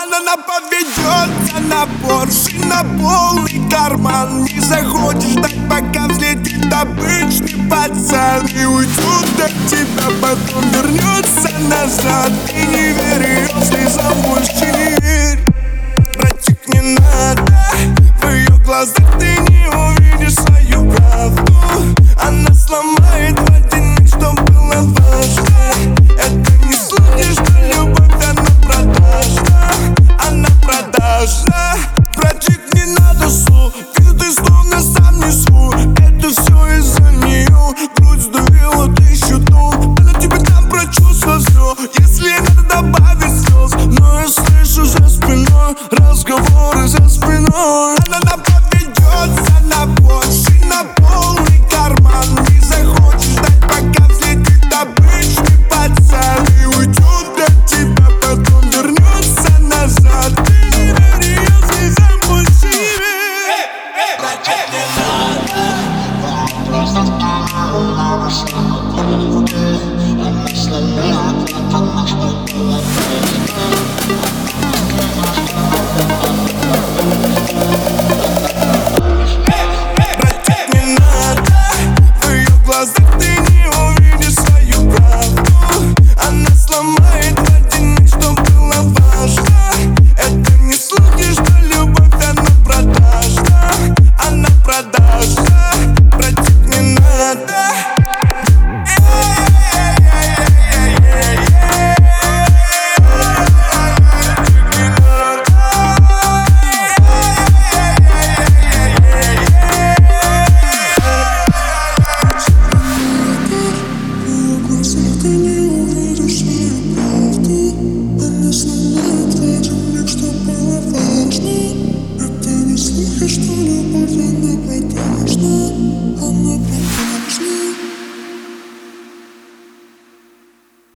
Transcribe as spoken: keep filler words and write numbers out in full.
Она поведется на Порше, на полный карман. Не захочешь ждать, пока взлетит обычный пацан и уйдет от тебя, потом вернется назад. И не верю слезам больше не